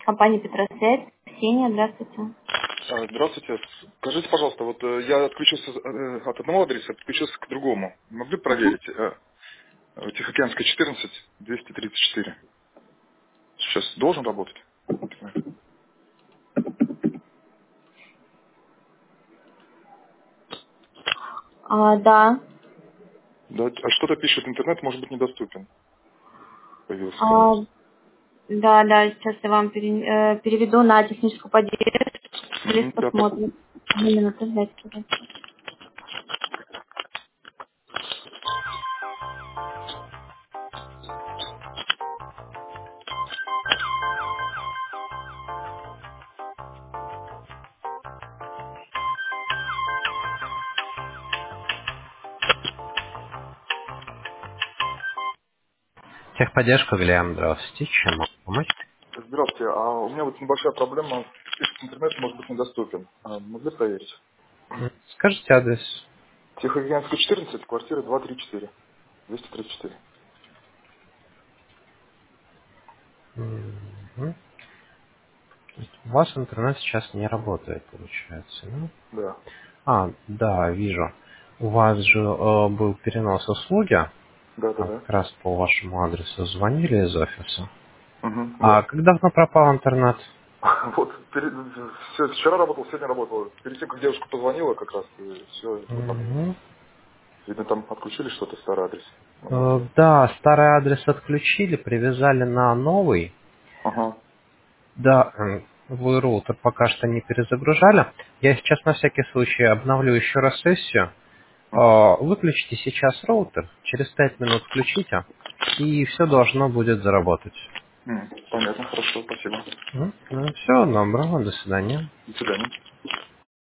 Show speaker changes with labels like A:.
A: компания Петросвязь. Ксения, здравствуйте.
B: Здравствуйте. Скажите, пожалуйста, вот я отключился от одного адреса, подключился к другому. Могли бы
A: Мгм.
B: проверить? Тихоокеанская, 14, 234. Сейчас должен работать?
A: Да.
B: Да, а что-то пишет, интернет может быть недоступен. Появился
A: А,
B: новость.
A: да, сейчас я вам переведу на техническую поддержку. Лист
B: Да,
A: посмотрим. Одну минуту, ждать, пожалуйста.
C: Техподдержка, Вильям, здравствуйте. Чем могу помочь?
B: Здравствуйте, а у меня вот небольшая проблема. Пишет, интернет может быть недоступен. Могли проверить?
C: Скажите адрес.
B: Тихоокеанская, 14, квартира 234. 234.
C: Мгм. У вас интернет сейчас не работает, получается, да?
B: Да.
C: Да, вижу. У вас же был перенос услуги,
B: Да.
C: как раз по вашему адресу звонили из офиса.
B: Угу,
C: А
B: да.
C: как давно пропал интернет?
B: Вот, вчера работал, сегодня работал. Перед тем, как девушка позвонила, как раз, все, вот там,
C: Мгм.
B: видно, там отключили что-то, старый адрес на мой.
C: Да, старый адрес отключили, привязали на новый.
B: Ага.
C: Да, вы роутер пока что не перезагружали. Я сейчас на всякий случай обновлю еще раз сессию. Выключите сейчас роутер, через 5 минут включите, и все должно будет заработать.
B: Понятно, хорошо, спасибо.
C: Все, доброго, до свидания.
B: До свидания.